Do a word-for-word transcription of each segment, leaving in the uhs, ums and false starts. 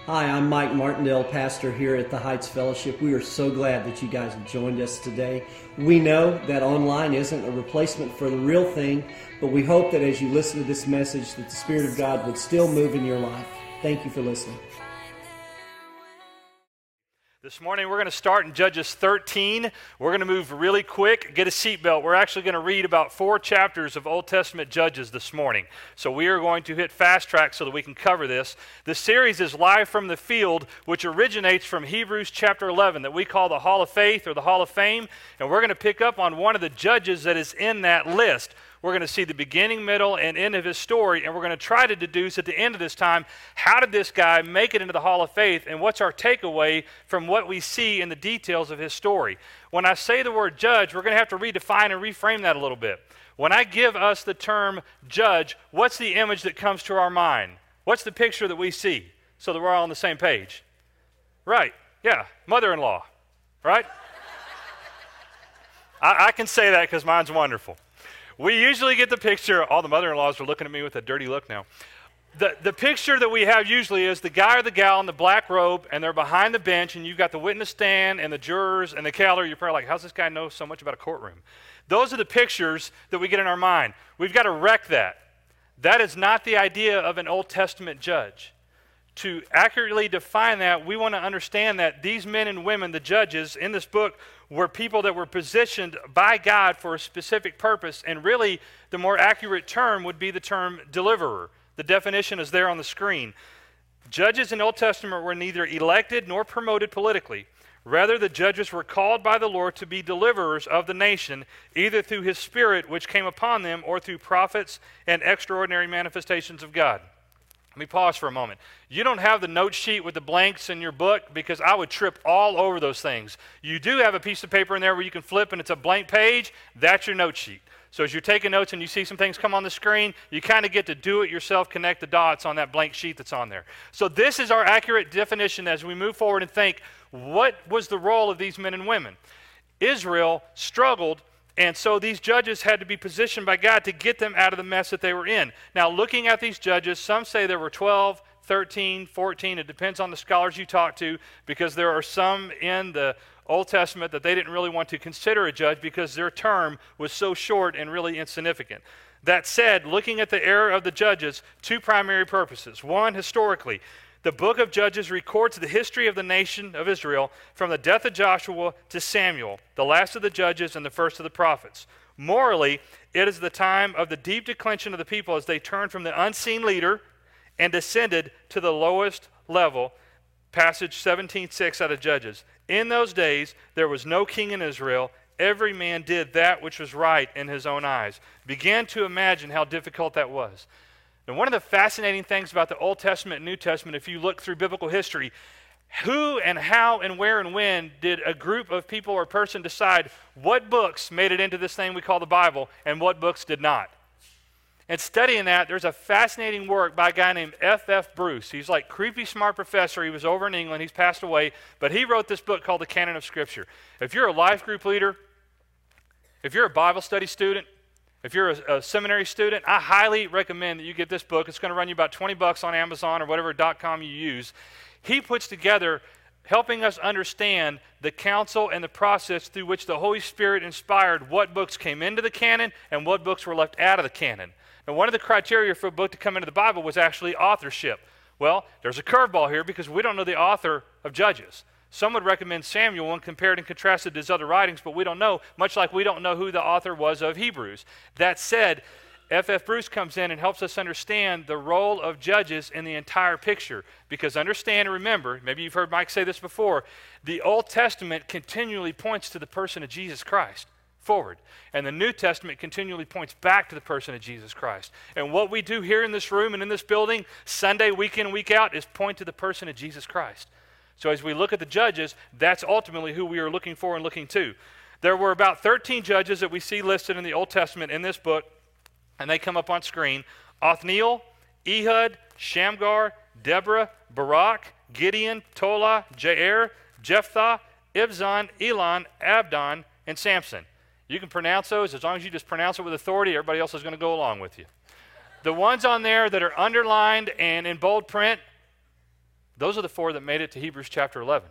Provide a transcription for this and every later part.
Hi, I'm Mike Martindale, pastor here at the Heights Fellowship. We are so glad that you guys have joined us today. We know that online isn't a replacement for the real thing, but we hope that as you listen to this message, that the Spirit of God would still move in your life. Thank you for listening. This morning we're going to start in Judges thirteen. We're going to move really quick. Get a seatbelt. We're actually going to read about four chapters of Old Testament Judges this morning. So we are going to hit fast track so that we can cover this. The series is Live from the Field, which originates from Hebrews chapter eleven that we call the Hall of Faith or the Hall of Fame. And we're going to pick up on one of the judges that is in that list. We're going to see the beginning, middle, and end of his story, and we're going to try to deduce at the end of this time, how did this guy make it into the Hall of Faith, and what's our takeaway from what we see in the details of his story. When I say the word judge, we're going to have to redefine and reframe that a little bit. When I give us the term judge, what's the image that comes to our mind? What's the picture that we see so that we're all on the same page? Right, yeah, mother-in-law, right? I, I can say that because mine's wonderful. We usually get the picture, all the mother-in-laws are looking at me with a dirty look now. The, the picture that we have usually is the guy or the gal in the black robe, and they're behind the bench, and you've got the witness stand and the jurors and the gallery. You're probably like, how's this guy know so much about a courtroom? Those are the pictures that we get in our mind. We've got to wreck that. That is not the idea of an Old Testament judge. To accurately define that, we want to understand that these men and women, the judges in this book, were people that were positioned by God for a specific purpose, and really the more accurate term would be the term deliverer. The definition is there on the screen. Judges in the Old Testament were neither elected nor promoted politically. Rather, the judges were called by the Lord to be deliverers of the nation, either through His Spirit which came upon them or through prophets and extraordinary manifestations of God. Let me pause for a moment. You don't have the note sheet with the blanks in your book because I would trip all over those things. You do have a piece of paper in there where you can flip and it's a blank page. That's your note sheet. So as you're taking notes and you see some things come on the screen, you kind of get to do it yourself, connect the dots on that blank sheet that's on there. So this is our accurate definition as we move forward and think, what was the role of these men and women? Israel struggled, and so these judges had to be positioned by God to get them out of the mess that they were in. Now, looking at these judges, some say there were twelve, thirteen, fourteen. It depends on the scholars you talk to, because there are some in the Old Testament that they didn't really want to consider a judge because their term was so short and really insignificant. That said, looking at the era of the judges, two primary purposes. One, historically, the book of Judges records the history of the nation of Israel from the death of Joshua to Samuel, the last of the judges and the first of the prophets. Morally, it is the time of the deep declension of the people as they turned from the unseen leader and descended to the lowest level. Passage seventeen six out of Judges. In those days, there was no king in Israel. Every man did that which was right in his own eyes. Begin to imagine how difficult that was. And one of the fascinating things about the Old Testament and New Testament, if you look through biblical history, who and how and where and when did a group of people or person decide what books made it into this thing we call the Bible and what books did not? And studying that, there's a fascinating work by a guy named F F Bruce. He's like creepy smart professor. He was over in England. He's passed away. But he wrote this book called The Canon of Scripture. If you're a life group leader, if you're a Bible study student, if you're a, a seminary student, I highly recommend that you get this book. It's going to run you about twenty bucks on Amazon or whatever .com you use. He puts together helping us understand the counsel and the process through which the Holy Spirit inspired what books came into the canon and what books were left out of the canon. Now, one of the criteria for a book to come into the Bible was actually authorship. Well, there's a curveball here because we don't know the author of Judges. Some would recommend Samuel when compared and contrasted to his other writings, but we don't know, much like we don't know who the author was of Hebrews. That said, F F Bruce comes in and helps us understand the role of judges in the entire picture. Because understand and remember, maybe you've heard Mike say this before, the Old Testament continually points to the person of Jesus Christ forward. And the New Testament continually points back to the person of Jesus Christ. And what we do here in this room and in this building, Sunday, week in, week out, is point to the person of Jesus Christ. So as we look at the judges, that's ultimately who we are looking for and looking to. There were about thirteen judges that we see listed in the Old Testament in this book, and they come up on screen. Othniel, Ehud, Shamgar, Deborah, Barak, Gideon, Tola, Jair, Jephthah, Ibzan, Elon, Abdon, and Samson. You can pronounce those. As long as you just pronounce it with authority, everybody else is going to go along with you. The ones on there that are underlined and in bold print, Those are the four that made it to Hebrews chapter eleven.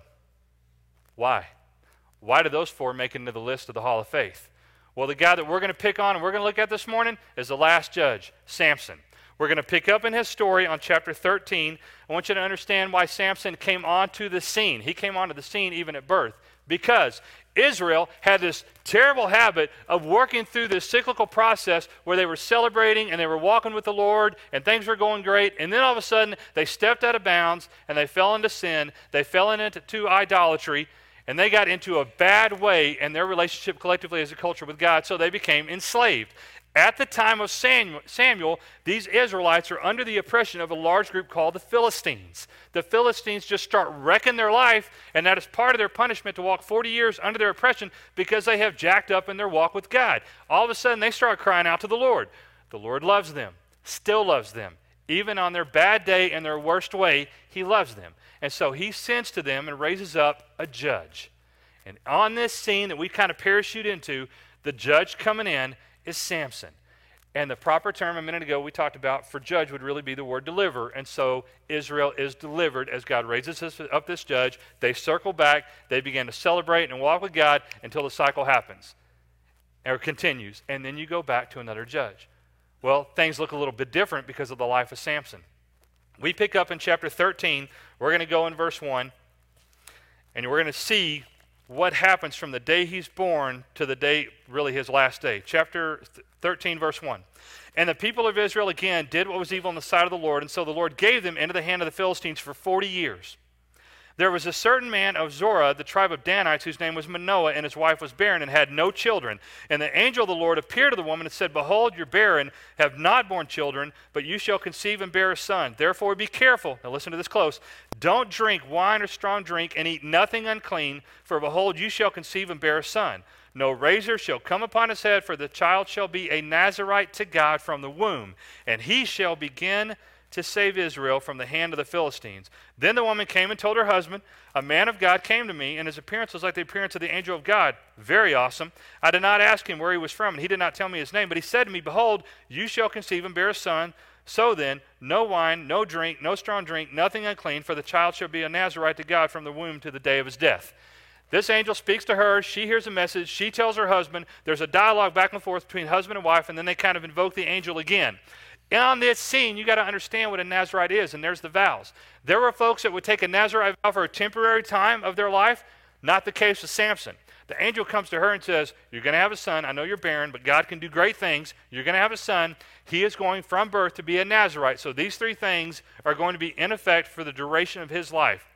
Why? Why did those four make it into the list of the Hall of Faith? Well, the guy that we're going to pick on and we're going to look at this morning is the last judge, Samson. We're going to pick up in his story on chapter thirteen. I want you to understand why Samson came onto the scene. He came onto the scene even at birth because Israel had this terrible habit of working through this cyclical process where they were celebrating and they were walking with the Lord and things were going great, and then all of a sudden they stepped out of bounds and they fell into sin. They fell into to idolatry, and they got into a bad way in their relationship collectively as a culture with God, so they became enslaved. At the time of Samuel, Samuel, these Israelites are under the oppression of a large group called the Philistines. The Philistines just start wrecking their life, and that is part of their punishment to walk forty years under their oppression because they have jacked up in their walk with God. All of a sudden, they start crying out to the Lord. The Lord loves them, still loves them. Even on their bad day and their worst way, he loves them. And so he sends to them and raises up a judge. And on this scene that we kind of parachute into, the judge coming in is Samson. And the proper term a minute ago we talked about for judge would really be the word deliver. And so Israel is delivered as God raises this, up this judge. They circle back. They begin to celebrate and walk with God until the cycle happens or continues. And then you go back to another judge. Well, things look a little bit different because of the life of Samson. We pick up in chapter thirteen. We're going to go in verse one. And we're going to see what happens from the day he's born to the day, really his last day. Chapter thirteen, verse one. And the people of Israel again did what was evil in the sight of the Lord, and so the Lord gave them into the hand of the Philistines for forty years. There was a certain man of Zorah, the tribe of Danites, whose name was Manoah, and his wife was barren and had no children. And the angel of the Lord appeared to the woman and said, Behold, you're barren, have not borne children, but you shall conceive and bear a son. Therefore be careful. Now listen to this close. Don't drink wine or strong drink, and eat nothing unclean, for behold, you shall conceive and bear a son. No razor shall come upon his head, for the child shall be a Nazarite to God from the womb, and he shall begin to save Israel from the hand of the Philistines. Then the woman came and told her husband, A man of God came to me, and his appearance was like the appearance of the angel of God. Very awesome. I did not ask him where he was from, and he did not tell me his name, but he said to me, Behold, you shall conceive and bear a son. So then, no wine, no drink, no strong drink, nothing unclean, for the child shall be a Nazarite to God from the womb to the day of his death. This angel speaks to her. She hears a message. She tells her husband. There's a dialogue back and forth between husband and wife, and then they kind of invoke the angel again. And on this scene, you got to understand what a Nazarite is, and there's the vows. There were folks that would take a Nazarite vow for a temporary time of their life. Not the case with Samson. The angel comes to her and says, You're going to have a son. I know you're barren, but God can do great things. You're going to have a son. He is going from birth to be a Nazarite. So these three things are going to be in effect for the duration of his life.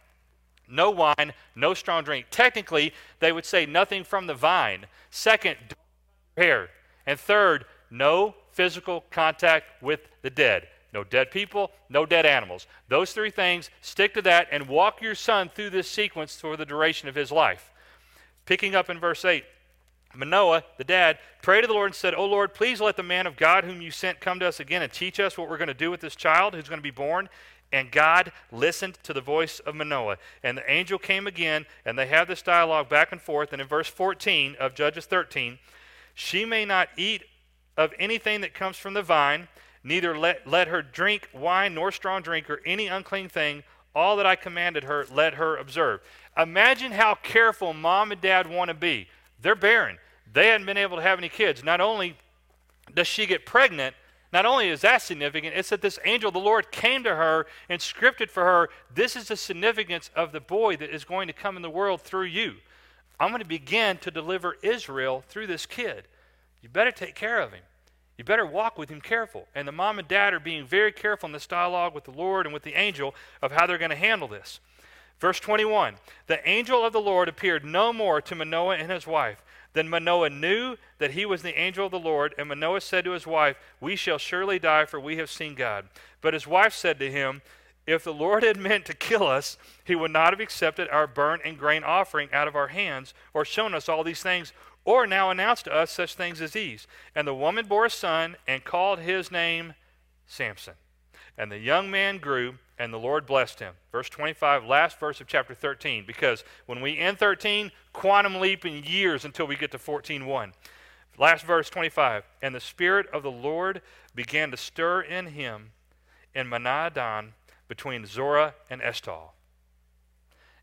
No wine, no strong drink. Technically, they would say nothing from the vine. Second, don't cut your hair. And third, no physical contact with the dead. No dead people, no dead animals. Those three things, stick to that and walk your son through this sequence for the duration of his life. Picking up in verse eight, Manoah, the dad, prayed to the Lord and said, O Lord, please let the man of God whom you sent come to us again and teach us what we're going to do with this child who's going to be born. And God listened to the voice of Manoah. And the angel came again, and they have this dialogue back and forth. And in verse fourteen of Judges thirteen, she may not eat of anything that comes from the vine, neither let, let her drink wine nor strong drink or any unclean thing. All that I commanded her, let her observe. Imagine how careful mom and dad want to be. They're barren. They hadn't been able to have any kids. Not only does she get pregnant, not only is that significant, it's that this angel of the Lord came to her and scripted for her, this is the significance of the boy that is going to come in the world through you. I'm going to begin to deliver Israel through this kid. You better take care of him. You better walk with him careful. And the mom and dad are being very careful in this dialogue with the Lord and with the angel of how they're going to handle this. Verse twenty-one, the angel of the Lord appeared no more to Manoah and his wife. Then Manoah knew that he was the angel of the Lord, and Manoah said to his wife, We shall surely die, for we have seen God. But his wife said to him, If the Lord had meant to kill us, he would not have accepted our burnt and grain offering out of our hands, or shown us all these things, or now announced to us such things as these. And the woman bore a son, and called his name Samson. And the young man grew, and the Lord blessed him. Verse twenty-five, last verse of chapter thirteen, because when we end thirteen, quantum leap in years until we get to fourteen one. Last verse, twenty-five, and the Spirit of the Lord began to stir in him in Manadan between Zorah and Eshtaol.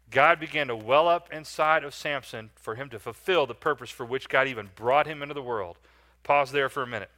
God began to well up inside of Samson for him to fulfill the purpose for which God even brought him into the world. Pause there for a minute.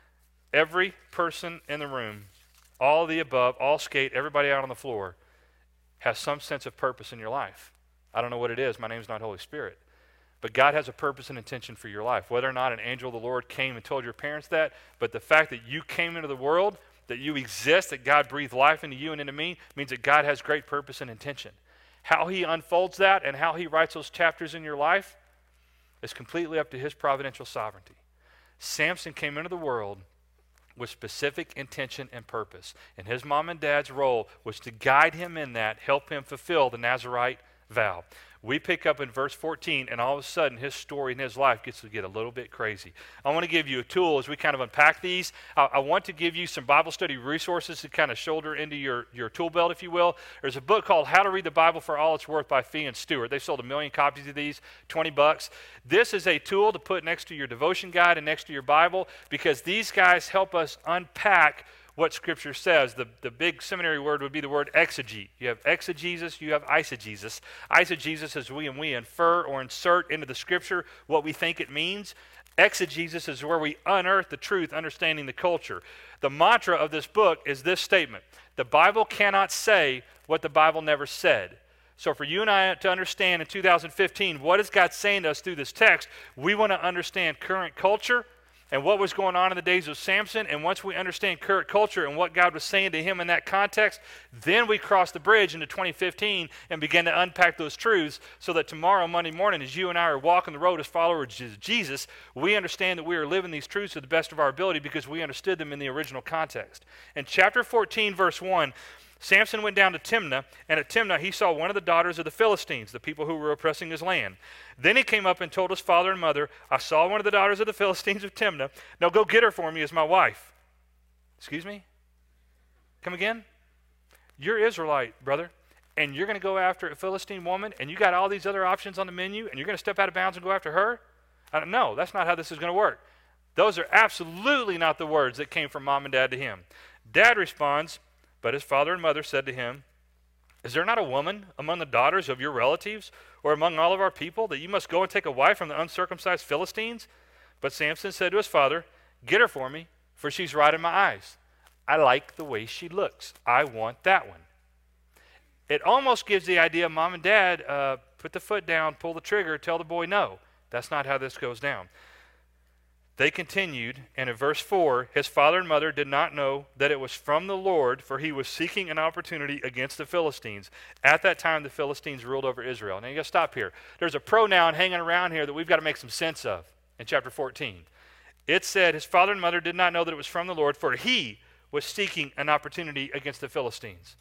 Every person in the room, all the above, all skate, everybody out on the floor, has some sense of purpose in your life. I don't know what it is. My name's not Holy Spirit. But God has a purpose and intention for your life. Whether or not an angel of the Lord came and told your parents that, but the fact that you came into the world, that you exist, that God breathed life into you and into me, means that God has great purpose and intention. How he unfolds that and how he writes those chapters in your life is completely up to his providential sovereignty. Samson came into the world with specific intention and purpose. And his mom and dad's role was to guide him in that, help him fulfill the Nazirite vow. We pick up in verse fourteen, and all of a sudden his story and his life gets to get a little bit crazy. I want to give you a tool as we kind of unpack these. I, I want to give you some Bible study resources to kind of shoulder into your, your tool belt, if you will. There's a book called How to Read the Bible for All It's Worth by Fee and Stewart. They've sold a million copies of these, twenty bucks. This is a tool to put next to your devotion guide and next to your Bible, because these guys help us unpack what Scripture says. The, the big seminary word would be the word exegete. You have exegesis, you have eisegesis. Eisegesis is we and we infer or insert into the Scripture what we think it means. Exegesis is where we unearth the truth, understanding the culture. The mantra of this book is this statement: the Bible cannot say what the Bible never said. So for you and I to understand in two thousand fifteen, what is God saying to us through this text, we want to understand current culture and what was going on in the days of Samson. And once we understand current culture and what God was saying to him in that context, then we cross the bridge into twenty fifteen and begin to unpack those truths, so that tomorrow, Monday morning, as you and I are walking the road as followers of Jesus, we understand that we are living these truths to the best of our ability because we understood them in the original context. In chapter fourteen, verse one, Samson went down to Timnah, and at Timnah he saw one of the daughters of the Philistines, the people who were oppressing his land. Then he came up and told his father and mother, I saw one of the daughters of the Philistines of Timnah. Now go get her for me as my wife. Excuse me? Come again? You're Israelite, brother, and you're going to go after a Philistine woman, and you got all these other options on the menu, and you're going to step out of bounds and go after her? I don't know. That's not how this is going to work. Those are absolutely not the words that came from mom and dad to him. Dad responds, but his father and mother said to him, is there not a woman among the daughters of your relatives or among all of our people that you must go and take a wife from the uncircumcised Philistines? But Samson said to his father, get her for me, for she's right in my eyes. I like the way she looks. I want that one. It almost gives the idea, mom and dad, uh, put the foot down, pull the trigger, tell the boy no. That's not how this goes down. They continued, and in verse four, his father and mother did not know that it was from the Lord, for he was seeking an opportunity against the Philistines. At that time, the Philistines ruled over Israel. Now, you got to stop here. There's a pronoun hanging around here that we've got to make some sense of in chapter fourteen. It said his father and mother did not know that it was from the Lord, for he was seeking an opportunity against the Philistines.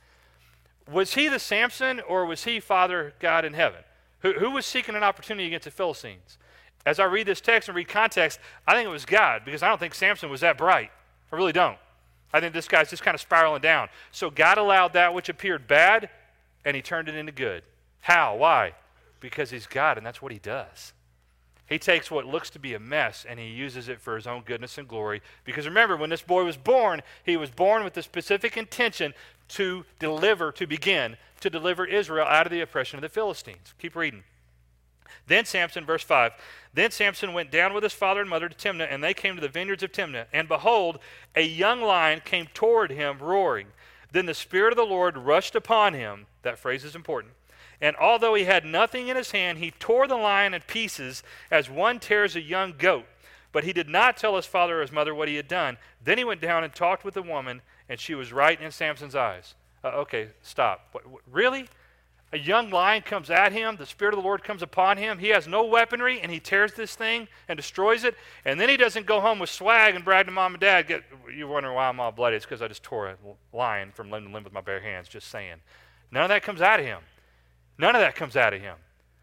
Was he the Samson, or was he Father God in heaven? Who, who was seeking an opportunity against the Philistines? As I read this text and read context, I think it was God, because I don't think Samson was that bright. I really don't. I think this guy's just kind of spiraling down. So God allowed that which appeared bad, and he turned it into good. How? Why? Because he's God, and that's what he does. He takes what looks to be a mess, and he uses it for his own goodness and glory. Because remember, when this boy was born, he was born with the specific intention to deliver, to begin, to deliver Israel out of the oppression of the Philistines. Keep reading. Then Samson, verse five, then Samson went down with his father and mother to Timnah, and they came to the vineyards of Timnah. And behold, a young lion came toward him roaring. Then the Spirit of the Lord rushed upon him. That phrase is important. And although he had nothing in his hand, he tore the lion in pieces as one tears a young goat. But he did not tell his father or his mother what he had done. Then he went down and talked with the woman, and she was right in Samson's eyes. Uh, okay, stop. What, what, really? A young lion comes at him, the Spirit of the Lord comes upon him, he has no weaponry, and he tears this thing and destroys it, and then he doesn't go home with swag and brag to mom and dad. Get, you're wondering why I'm all bloody. It's because I just tore a lion from limb to limb with my bare hands, just saying. None of that comes out of him. None of that comes out of him.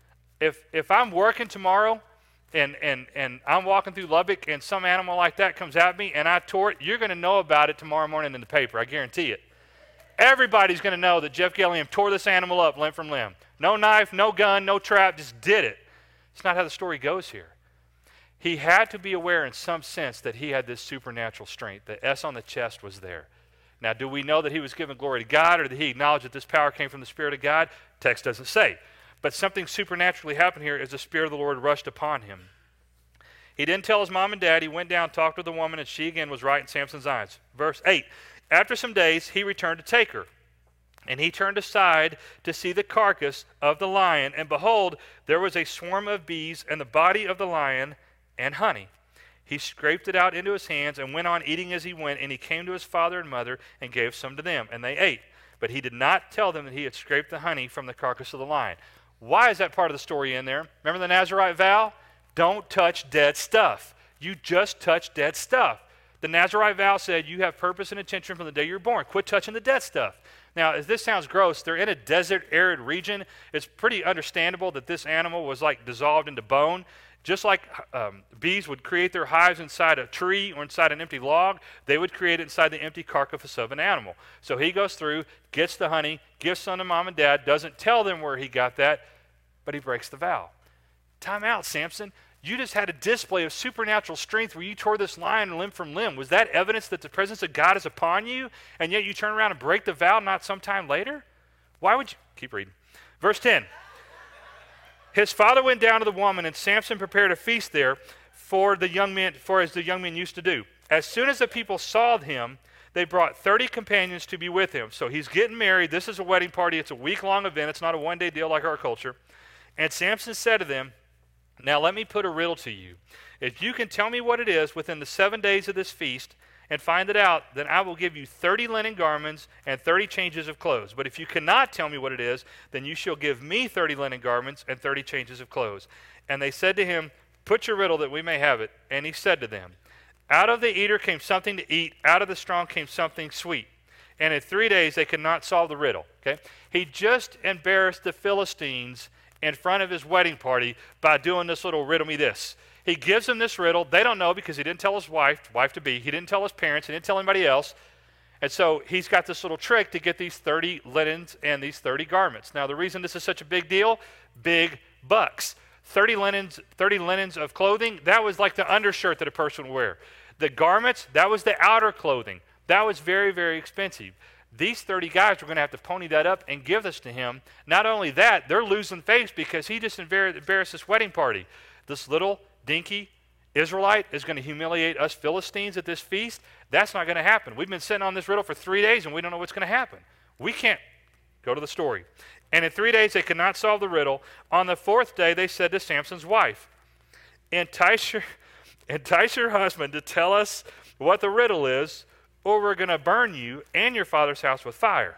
If if I'm working tomorrow and, and, and I'm walking through Lubbock and some animal like that comes at me and I tore it, you're going to know about it tomorrow morning in the paper, I guarantee it. Everybody's going to know that Jeff Gilliam tore this animal up limb from limb. No knife, no gun, no trap, just did it. It's not how the story goes here. He had to be aware in some sense that he had this supernatural strength. The S on the chest was there. Now, do we know that he was giving glory to God, or that he acknowledged that this power came from the Spirit of God? Text doesn't say. But something supernaturally happened here as the Spirit of the Lord rushed upon him. He didn't tell his mom and dad. He went down, talked with the woman, and she again was right in Samson's eyes. Verse eight, after some days, he returned to take her. And he turned aside to see the carcass of the lion. And behold, there was a swarm of bees and the body of the lion and honey. He scraped it out into his hands and went on eating as he went. And he came to his father and mother and gave some to them. And they ate. But he did not tell them that he had scraped the honey from the carcass of the lion. Why is that part of the story in there? Remember the Nazirite vow? Don't touch dead stuff. You just touch dead stuff. The Nazirite vow said you have purpose and intention from the day you were born. Quit touching the dead stuff. Now, if this sounds gross, they're in a desert, arid region. It's pretty understandable that this animal was like dissolved into bone. Just like um, bees would create their hives inside a tree or inside an empty log, they would create it inside the empty carcass of an animal. So he goes through, gets the honey, gives some to mom and dad, doesn't tell them where he got that, but he breaks the vow. Time out, Samson. You just had a display of supernatural strength where you tore this lion limb from limb. Was that evidence that the presence of God is upon you, and yet you turn around and break the vow not sometime later? Why would you? Keep reading. Verse ten. His father went down to the woman, and Samson prepared a feast there for the young men, for as the young men used to do. As soon as the people saw him, they brought thirty companions to be with him. So he's getting married. This is a wedding party. It's a week-long event. It's not a one-day deal like our culture. And Samson said to them, now let me put a riddle to you. If you can tell me what it is within the seven days of this feast and find it out, then I will give you thirty linen garments and thirty changes of clothes. But if you cannot tell me what it is, then you shall give me thirty linen garments and thirty changes of clothes. And they said to him, put your riddle that we may have it. And he said to them, out of the eater came something to eat, out of the strong came something sweet. And in three days they could not solve the riddle. Okay? He just embarrassed the Philistines in front of his wedding party by doing this little riddle me this. He gives them this riddle. They don't know because he didn't tell his wife, wife to be. He didn't tell his parents. He didn't tell anybody else. And so he's got this little trick to get these thirty linens and these thirty garments. Now the reason this is such a big deal, big bucks. thirty linens, thirty linens of clothing, that was like the undershirt that a person would wear. The garments, that was the outer clothing. That was very, very expensive. These thirty guys were going to have to pony that up and give this to him. Not only that, they're losing face because he just embarrassed this wedding party. This little dinky Israelite is going to humiliate us Philistines at this feast. That's not going to happen. We've been sitting on this riddle for three days and we don't know what's going to happen. We can't. Go to the story. And in three days they could not solve the riddle. On the fourth day they said to Samson's wife, entice your, entice your husband to tell us what the riddle is, or we're going to burn you and your father's house with fire.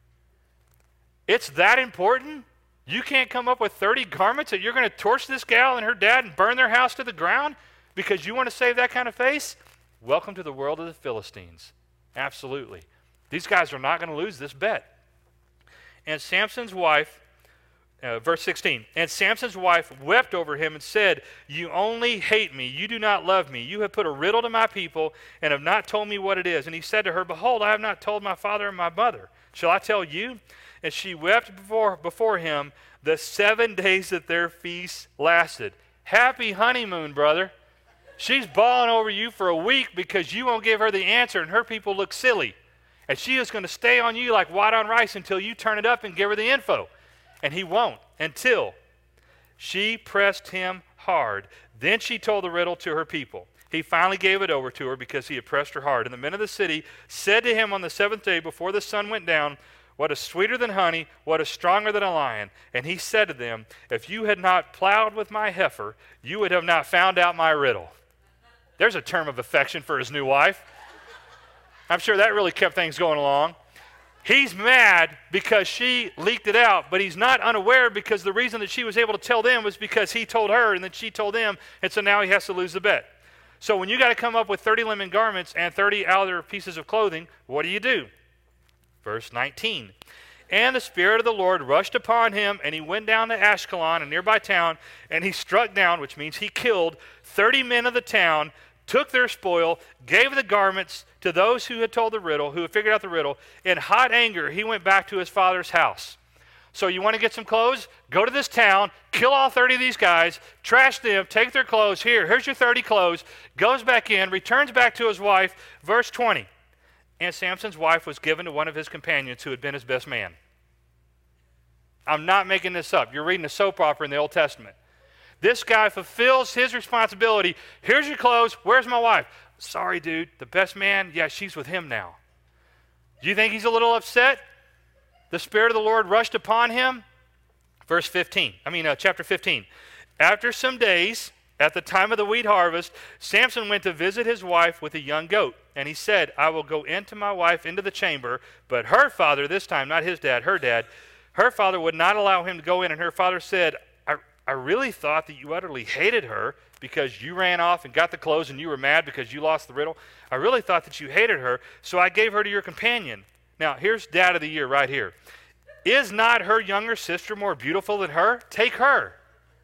It's that important? You can't come up with thirty garments that you're going to torch this gal and her dad and burn their house to the ground because you want to save that kind of face? Welcome to the world of the Philistines. Absolutely. These guys are not going to lose this bet. And Samson's wife, uh, verse sixteen, and Samson's wife wept over him and said, you only hate me. You do not love me. You have put a riddle to my people and have not told me what it is. And he said to her, behold, I have not told my father and my mother. Shall I tell you? And she wept before, before him the seven days that their feast lasted. Happy honeymoon, brother. She's bawling over you for a week because you won't give her the answer and her people look silly. And she is going to stay on you like white on rice until you turn it up and give her the info. And he won't until she pressed him hard. Then she told the riddle to her people. He finally gave it over to her because he had pressed her hard. And the men of the city said to him on the seventh day before the sun went down, what is sweeter than honey, what is stronger than a lion? And he said to them, if you had not plowed with my heifer, you would have not found out my riddle. There's a term of affection for his new wife. I'm sure that really kept things going along. He's mad because she leaked it out, but he's not unaware because the reason that she was able to tell them was because he told her and then she told them, and so now he has to lose the bet. So when you got to come up with thirty linen garments and thirty outer pieces of clothing, what do you do? Verse nineteen. And the Spirit of the Lord rushed upon him, and he went down to Ashkelon, a nearby town, and he struck down, which means he killed, thirty men of the town, took their spoil, gave the garments to those who had told the riddle, who had figured out the riddle. In hot anger, he went back to his father's house. So you want to get some clothes? Go to this town, kill all thirty of these guys, trash them, take their clothes. Here, here's your thirty clothes. Goes back in, returns back to his wife. Verse twenty. And Samson's wife was given to one of his companions who had been his best man. I'm not making this up. You're reading a soap opera in the Old Testament. This guy fulfills his responsibility. Here's your clothes. Where's my wife? Sorry, dude. The best man, yeah, she's with him now. Do you think he's a little upset? The Spirit of the Lord rushed upon him. Verse fifteen. I mean, uh, chapter fifteen. After some days, at the time of the wheat harvest, Samson went to visit his wife with a young goat. And he said, I will go into my wife into the chamber. But her father, this time, not his dad, her dad, her father would not allow him to go in. And her father said, I, I really thought that you utterly hated her because you ran off and got the clothes and you were mad because you lost the riddle. I really thought that you hated her, so I gave her to your companion. Now, here's Dad of the Year right here. Is not her younger sister more beautiful than her? Take her.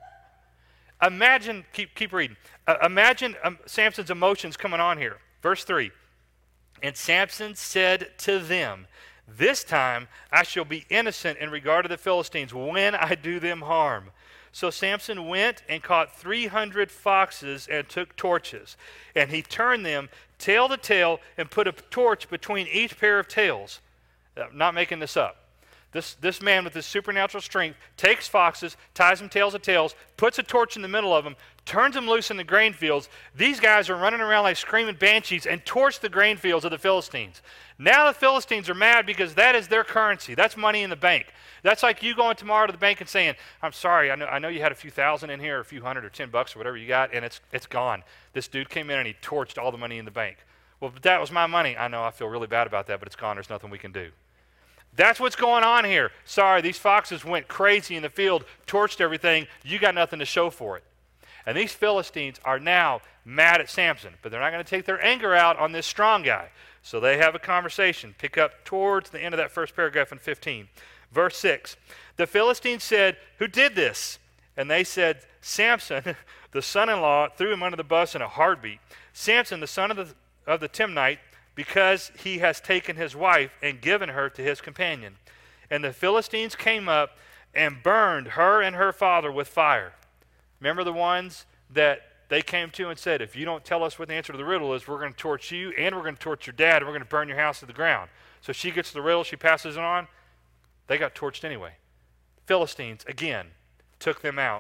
Imagine, keep, keep reading. Uh, imagine um, Samson's emotions coming on here. Verse three. And Samson said to them, this time I shall be innocent in regard to the Philistines when I do them harm. So Samson went and caught three hundred foxes and took torches. And he turned them tail to tail and put a torch between each pair of tails. I'm not making this up. This, this man with his supernatural strength takes foxes, ties them tails to tails, puts a torch in the middle of them, turns them loose in the grain fields. These guys are running around like screaming banshees and torch the grain fields of the Philistines. Now the Philistines are mad because that is their currency. That's money in the bank. That's like you going tomorrow to the bank and saying, I'm sorry, I know, I know you had a few thousand in here, or a few hundred or ten bucks or whatever you got, and it's, it's gone. This dude came in and he torched all the money in the bank. Well, but that was my money. I know, I feel really bad about that, but it's gone. There's nothing we can do. That's what's going on here. Sorry, these foxes went crazy in the field, torched everything. You got nothing to show for it. And these Philistines are now mad at Samson, but they're not going to take their anger out on this strong guy. So they have a conversation. Pick up towards the end of that first paragraph in fifteen. Verse six. The Philistines said, who did this? And they said, Samson, the son-in-law, threw him under the bus in a heartbeat. Samson, the son of the, of the Timnite, because he has taken his wife and given her to his companion. And the Philistines came up and burned her and her father with fire. Remember the ones that they came to and said, if you don't tell us what the answer to the riddle is, we're going to torch you and we're going to torch your dad and we're going to burn your house to the ground. So she gets the riddle, she passes it on. They got torched anyway. Philistines, again, took them out.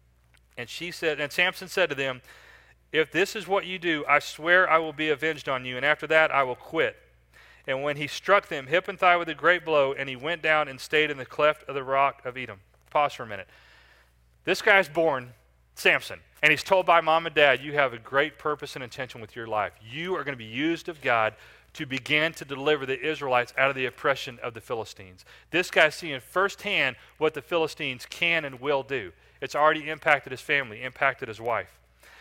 And she said, and Samson said to them, if this is what you do, I swear I will be avenged on you, and after that I will quit. And when he struck them hip and thigh with a great blow, and he went down and stayed in the cleft of the rock of Edom. Pause for a minute. This guy's born Samson, and he's told by mom and dad, you have a great purpose and intention with your life. You are going to be used of God to begin to deliver the Israelites out of the oppression of the Philistines. This guy's seeing firsthand what the Philistines can and will do. It's already impacted his family, impacted his wife.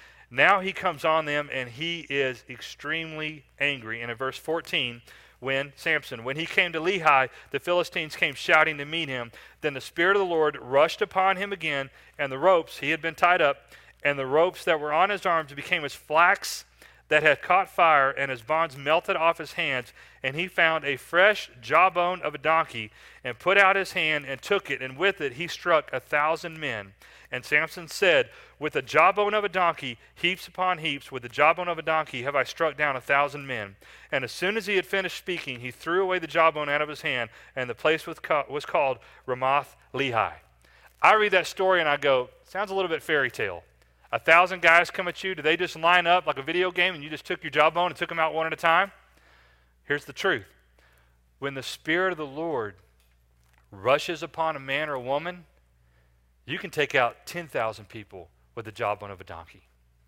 Now he comes on them and he is extremely angry. And in verse fourteen, when Samson, when he came to Lehi, the Philistines came shouting to meet him. Then the Spirit of the Lord rushed upon him again, and the ropes, he had been tied up, and the ropes that were on his arms became as flax that had caught fire, and his bonds melted off his hands. And he found a fresh jawbone of a donkey, and put out his hand and took it, and with it he struck a thousand men. And Samson said, with the jawbone of a donkey, heaps upon heaps, with the jawbone of a donkey have I struck down a thousand men. And as soon as he had finished speaking, he threw away the jawbone out of his hand, and the place was, ca- was called Ramoth Lehi. I read that story and I go, sounds a little bit fairy tale. A thousand guys come at you. Do they just line up like a video game and you just took your jawbone and took them out one at a time? Here's the truth. When the Spirit of the Lord rushes upon a man or a woman, you can take out ten thousand people with the jawbone of a donkey.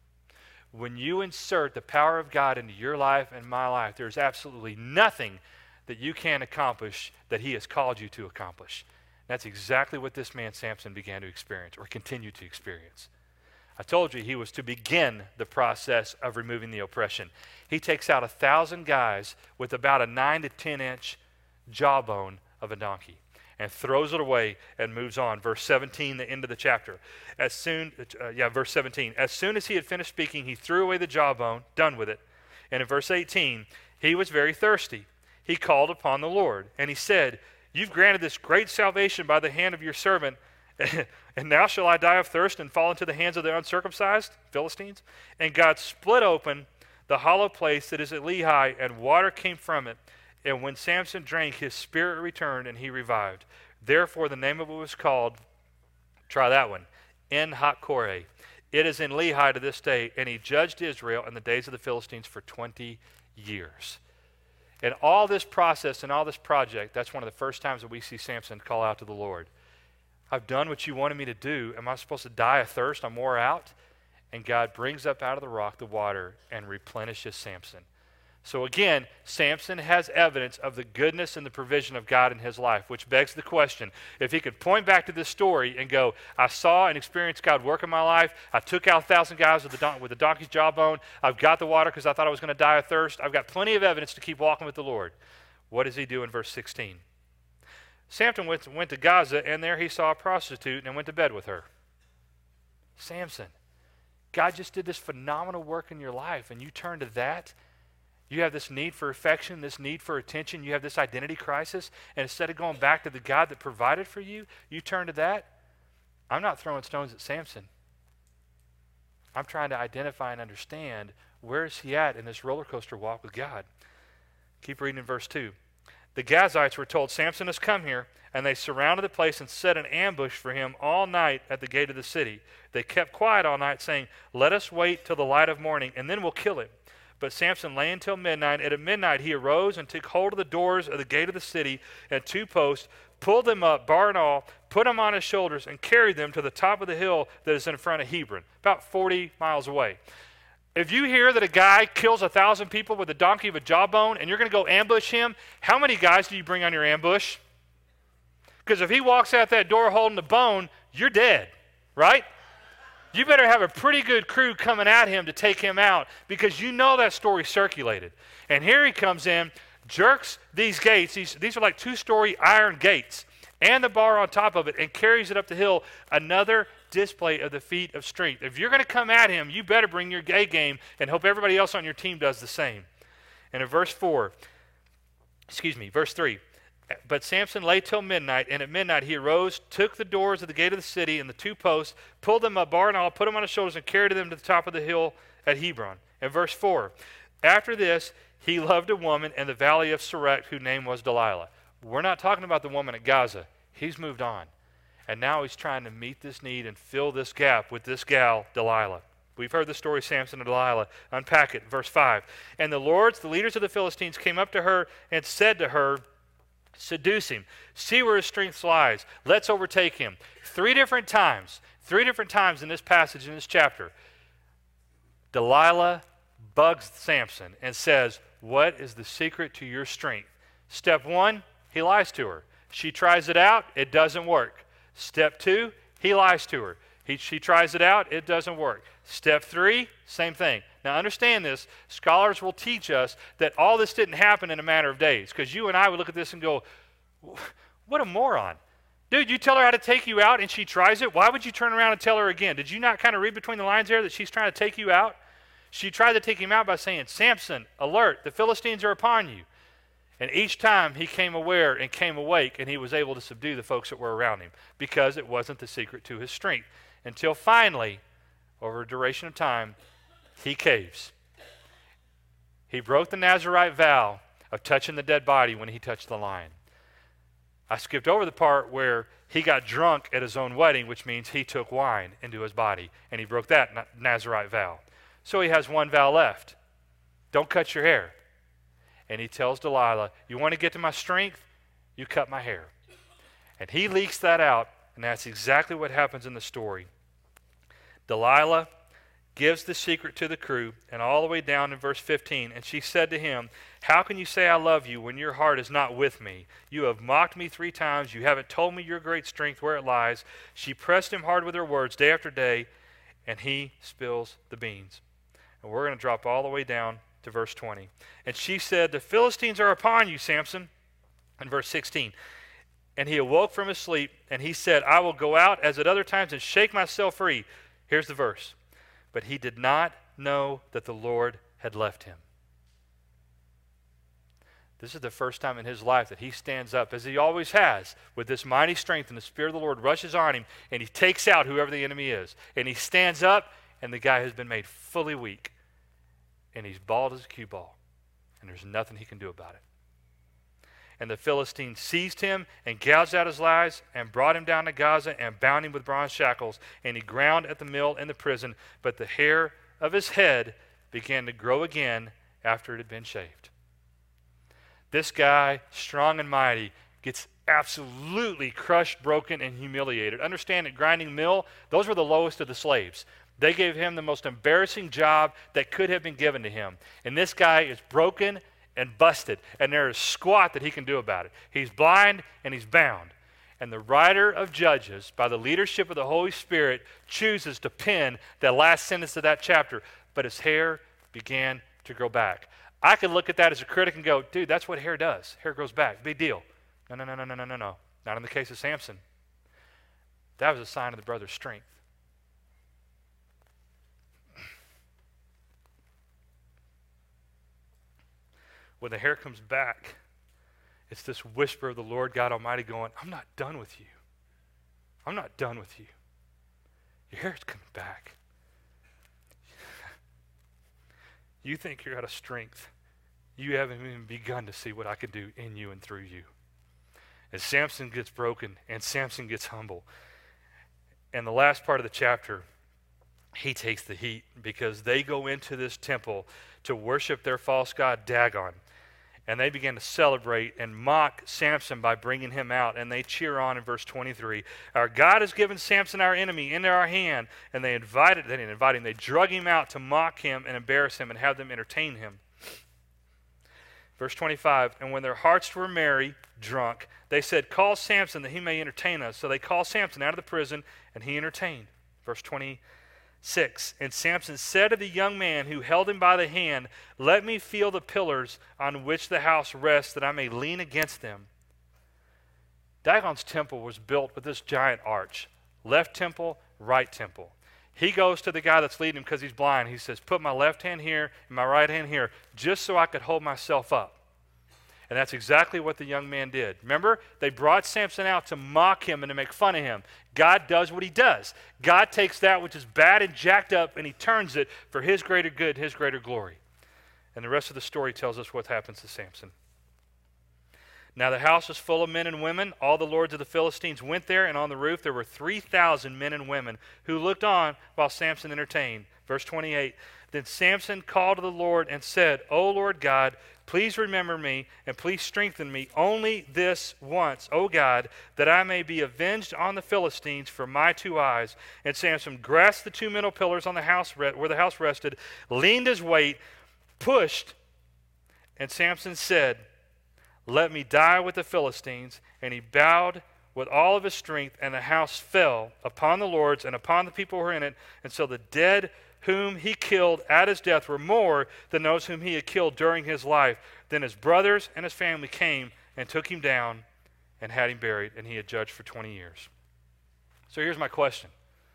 When you insert the power of God into your life and my life, there's absolutely nothing that you can't accomplish that he has called you to accomplish. That's exactly what this man Samson began to experience, or continue to experience. I told you he was to begin the process of removing the oppression. He takes out a thousand guys with about a nine to ten inch jawbone of a donkey and throws it away and moves on. Verse seventeen, the end of the chapter. As soon, uh, yeah, verse seventeen. As soon as he had finished speaking, he threw away the jawbone, done with it. And in verse eighteen, he was very thirsty. He called upon the Lord, and he said, you've granted this great salvation by the hand of your servant, and now shall I die of thirst and fall into the hands of the uncircumcised Philistines? And God split open the hollow place that is at Lehi, and water came from it. And when Samson drank, his spirit returned, and he revived. Therefore, the name of it was called, try that one, En-hakkore. It is in Lehi to this day, and he judged Israel in the days of the Philistines for twenty years. And all this process and all this project, that's one of the first times that we see Samson call out to the Lord. I've done what you wanted me to do. Am I supposed to die of thirst? I'm wore out. And God brings up out of the rock the water and replenishes Samson. So again, Samson has evidence of the goodness and the provision of God in his life, which begs the question, if he could point back to this story and go, I saw and experienced God work in my life, I took out a thousand guys with the, don- with the donkey's jawbone, I've got the water because I thought I was going to die of thirst, I've got plenty of evidence to keep walking with the Lord. What does he do in verse sixteen? Samson went, went to Gaza, and there he saw a prostitute and went to bed with her. Samson, God just did this phenomenal work in your life, and you turn to that. You have this need for affection, this need for attention. You have this identity crisis. And instead of going back to the God that provided for you, you turn to that. I'm not throwing stones at Samson. I'm trying to identify and understand where is he at in this roller coaster walk with God. Keep reading in verse two. The Gazites were told, Samson has come here, and they surrounded the place and set an ambush for him all night at the gate of the city. They kept quiet all night, saying, let us wait till the light of morning, and then we'll kill him. But Samson lay until midnight. And at midnight he arose and took hold of the doors of the gate of the city and two posts, pulled them up, bar and all, put them on his shoulders, and carried them to the top of the hill that is in front of Hebron, about forty miles away. If you hear that a guy kills a thousand people with a donkey of a jawbone and you're going to go ambush him, how many guys do you bring on your ambush? Because if he walks out that door holding the bone, you're dead, right? You better have a pretty good crew coming at him to take him out, because you know that story circulated. And here he comes in, jerks these gates. These, these are like two-story iron gates and the bar on top of it, and carries it up the hill. Another display of the feat of strength. If you're going to come at him, you better bring your A game and hope everybody else on your team does the same. And in verse four, excuse me, verse three, but Samson lay till midnight, and at midnight he arose, took the doors of the gate of the city and the two posts, pulled them up, bar and all, put them on his shoulders, and carried them to the top of the hill at Hebron. And verse four, after this he loved a woman in the valley of Sorek, whose name was Delilah. We're not talking about the woman at Gaza. He's moved on. And now he's trying to meet this need and fill this gap with this gal, Delilah. We've heard the story of Samson and Delilah. Unpack it. Verse five. And the lords, the leaders of the Philistines, came up to her and said to her, seduce him. See where his strength lies. Let's overtake him. Three different times, three different times in this passage, in this chapter, Delilah bugs Samson and says, what is the secret to your strength? Step one, he lies to her. She tries it out. It doesn't work. Step two, he lies to her. He, she tries it out. It doesn't work. Step three, same thing. Now understand this, scholars will teach us that all this didn't happen in a matter of days, because you and I would look at this and go, what a moron. Dude, you tell her how to take you out and she tries it. Why would you turn around and tell her again? Did you not kind of read between the lines there that she's trying to take you out? She tried to take him out by saying, Samson, alert, the Philistines are upon you. And each time he came aware and came awake, and he was able to subdue the folks that were around him, because it wasn't the secret to his strength. Until finally, over a duration of time, he caves. He broke the Nazirite vow of touching the dead body when he touched the lion. I skipped over the part where he got drunk at his own wedding, which means he took wine into his body, and he broke that Nazirite vow. So he has one vow left. Don't cut your hair. And he tells Delilah, you want to get to my strength? You cut my hair. And he leaks that out, and that's exactly what happens in the story. Delilah gives the secret to the crew, and all the way down in verse fifteen, and she said to him, how can you say I love you when your heart is not with me? You have mocked me three times. You haven't told me your great strength where it lies. She pressed him hard with her words day after day, and he spills the beans. And we're going to drop all the way down to verse twenty. And she said, the Philistines are upon you, Samson. In verse sixteen, and he awoke from his sleep, and he said, I will go out as at other times and shake myself free. Here's the verse. But he did not know that the Lord had left him. This is the first time in his life that he stands up, as he always has, with this mighty strength, and the Spirit of the Lord rushes on him, and he takes out whoever the enemy is. And he stands up, and the guy has been made fully weak. And he's bald as a cue ball. And there's nothing he can do about it. And the Philistines seized him and gouged out his eyes and brought him down to Gaza and bound him with bronze shackles. And he ground at the mill in the prison, but the hair of his head began to grow again after it had been shaved. This guy, strong and mighty, gets absolutely crushed, broken, and humiliated. Understand that grinding mill, those were the lowest of the slaves. They gave him the most embarrassing job that could have been given to him. And this guy is broken and busted, and there is squat that he can do about it. He's blind and he's bound. And the writer of Judges, by the leadership of the Holy Spirit, chooses to pen the last sentence of that chapter. But his hair began to grow back. I could look at that as a critic and go, dude, that's what hair does. Hair grows back. Big deal. No, no, no, no, no, no, no, no. Not in the case of Samson. That was a sign of the brother's strength. When the hair comes back, it's this whisper of the Lord God Almighty going, I'm not done with you. I'm not done with you. Your hair's coming back. You think you're out of strength. You haven't even begun to see what I can do in you and through you. As Samson gets broken and Samson gets humble. And the last part of the chapter, he takes the heat because they go into this temple to worship their false god Dagon. And they begin to celebrate and mock Samson by bringing him out. And they cheer on in verse twenty-three. Our God has given Samson, our enemy, into our hand. And they invited, they didn't invite him, they drug him out to mock him and embarrass him and have them entertain him. Verse twenty-five, and when their hearts were merry, drunk, they said, call Samson that he may entertain us. So they called Samson out of the prison, and he entertained. Verse twenty-six, and Samson said to the young man who held him by the hand, let me feel the pillars on which the house rests, that I may lean against them. Dagon's temple was built with this giant arch. Left temple, right temple. He goes to the guy that's leading him because he's blind. He says, put my left hand here and my right hand here, just so I could hold myself up. And that's exactly what the young man did. Remember, they brought Samson out to mock him and to make fun of him. God does what he does. God takes that which is bad and jacked up and he turns it for his greater good, his greater glory. And the rest of the story tells us what happens to Samson. Now the house was full of men and women. All the lords of the Philistines went there, and on the roof there were three thousand men and women who looked on while Samson entertained. Verse twenty-eight, then Samson called to the Lord and said, O Lord God, please remember me and please strengthen me only this once, O God, that I may be avenged on the Philistines for my two eyes. And Samson grasped the two middle pillars on the house where the house rested, leaned his weight, pushed, and Samson said, let me die with the Philistines. And he bowed with all of his strength, and the house fell upon the lords and upon the people who were in it. And so the dead whom he killed at his death were more than those whom he had killed during his life. Then his brothers and his family came and took him down and had him buried, and he had judged for twenty years. So here's my question.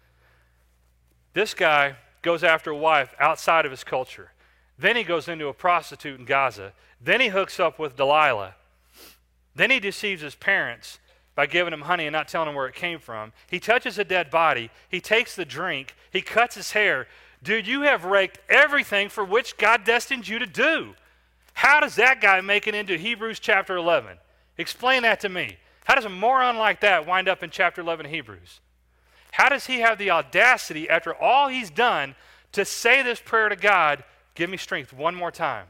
This guy goes after a wife outside of his culture. Then he goes into a prostitute in Gaza. Then he hooks up with Delilah. Then he deceives his parents by giving them honey and not telling them where it came from. He touches a dead body. He takes the drink. He cuts his hair. Dude, you have raked everything for which God destined you to do. How does that guy make it into Hebrews chapter eleven? Explain that to me. How does a moron like that wind up in chapter eleven of Hebrews? How does he have the audacity, after all he's done, to say this prayer to God, give me strength one more time?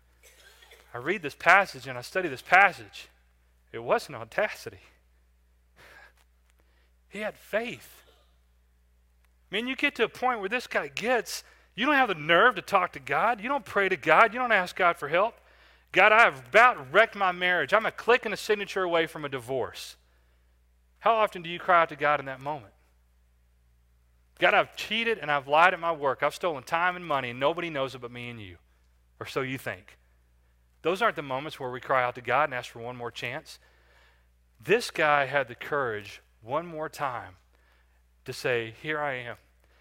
I read this passage and I study this passage. It wasn't audacity. He had faith. I mean, you get to a point where this guy gets, you don't have the nerve to talk to God. You don't pray to God. You don't ask God for help. God, I have about wrecked my marriage. I'm a click and a signature away from a divorce. How often do you cry out to God in that moment? God, I've cheated and I've lied at my work. I've stolen time and money and nobody knows it but me and you. Or so you think. Those aren't the moments where we cry out to God and ask for one more chance. This guy had the courage one more time to say, here I am.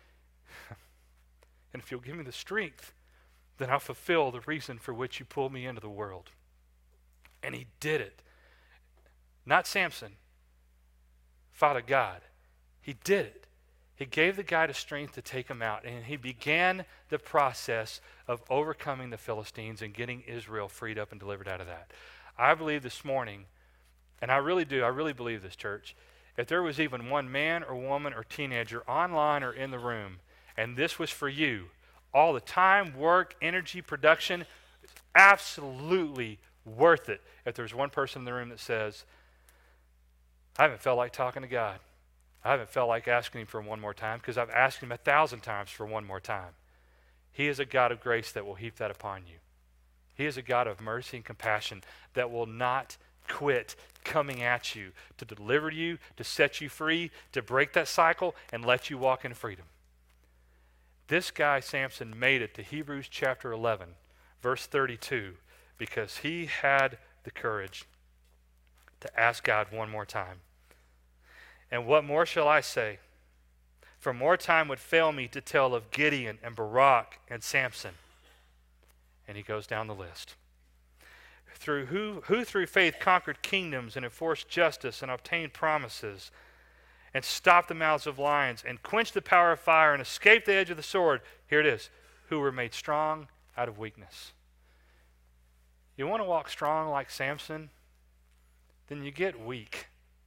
And if you'll give me the strength, then I'll fulfill the reason for which you pulled me into the world. And he did it. Not Samson. Father God. He did it. He gave the guy the strength to take him out, and he began the process of overcoming the Philistines and getting Israel freed up and delivered out of that. I believe this morning, and I really do, I really believe this, church, if there was even one man or woman or teenager online or in the room, and this was for you, all the time, work, energy, production, it's absolutely worth it if there's one person in the room that says, I haven't felt like talking to God. I haven't felt like asking him for one more time because I've asked him a thousand times for one more time. He is a God of grace that will heap that upon you. He is a God of mercy and compassion that will not quit coming at you to deliver you, to set you free, to break that cycle and let you walk in freedom. This guy, Samson, made it to Hebrews chapter eleven, verse thirty-two, because he had the courage to ask God one more time. And what more shall I say? For more time would fail me to tell of Gideon and Barak and Samson. And he goes down the list. Through who, who through faith conquered kingdoms and enforced justice and obtained promises and stopped the mouths of lions and quenched the power of fire and escaped the edge of the sword. Here it is. Who were made strong out of weakness. You want to walk strong like Samson? Then you get weak.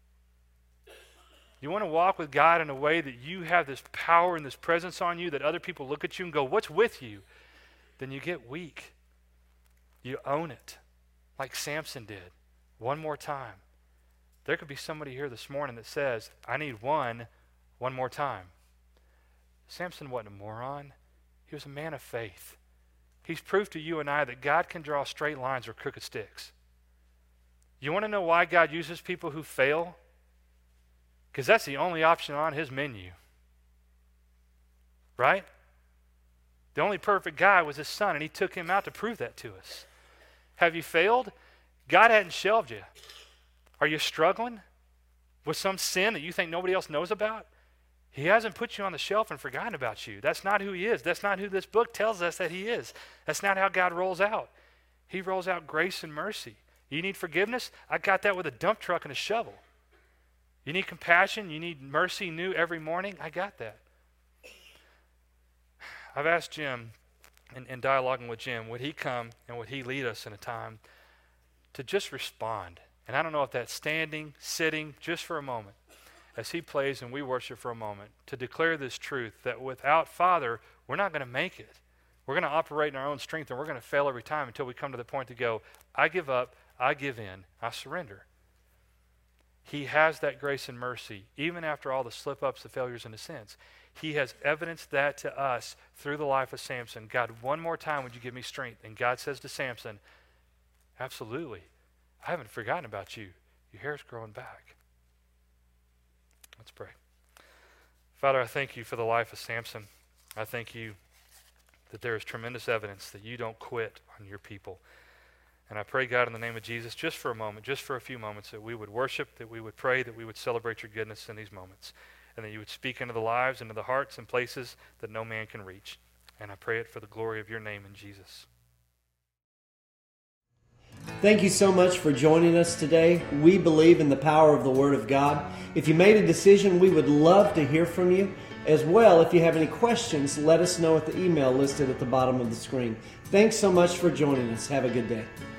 You want to walk with God in a way that you have this power and this presence on you that other people look at you and go, what's with you? Then you get weak. You own it like Samson did. One more time. There could be somebody here this morning that says, I need one, one more time. Samson wasn't a moron. He was a man of faith. He's proved to you and I that God can draw straight lines or crooked sticks. You want to know why God uses people who fail? Because that's the only option on his menu. Right? The only perfect guy was his son, and he took him out to prove that to us. Have you failed? God hadn't shelved you. Are you struggling with some sin that you think nobody else knows about? He hasn't put you on the shelf and forgotten about you. That's not who he is. That's not who this book tells us that he is. That's not how God rolls out. He rolls out grace and mercy. You need forgiveness? I got that with a dump truck and a shovel. You need compassion? You need mercy new every morning? I got that. I've asked Jim, in, in dialoguing with Jim, would he come and would he lead us in a time to just respond? And I don't know if that's standing, sitting, just for a moment, as he plays and we worship for a moment, to declare this truth that without Father, we're not going to make it. We're going to operate in our own strength and we're going to fail every time until we come to the point to go, I give up, I give in, I surrender. He has that grace and mercy, even after all the slip-ups, the failures, and the sins. He has evidenced that to us through the life of Samson. God, one more time would you give me strength? And God says to Samson, absolutely. I haven't forgotten about you. Your hair's growing back. Let's pray. Father, I thank you for the life of Samson. I thank you that there is tremendous evidence that you don't quit on your people. And I pray, God, in the name of Jesus, just for a moment, just for a few moments, that we would worship, that we would pray, that we would celebrate your goodness in these moments, and that you would speak into the lives, into the hearts and places that no man can reach. And I pray it for the glory of your name in Jesus. Thank you so much for joining us today. We believe in the power of the Word of God. If you made a decision, we would love to hear from you. As well, if you have any questions, let us know at the email listed at the bottom of the screen. Thanks so much for joining us. Have a good day.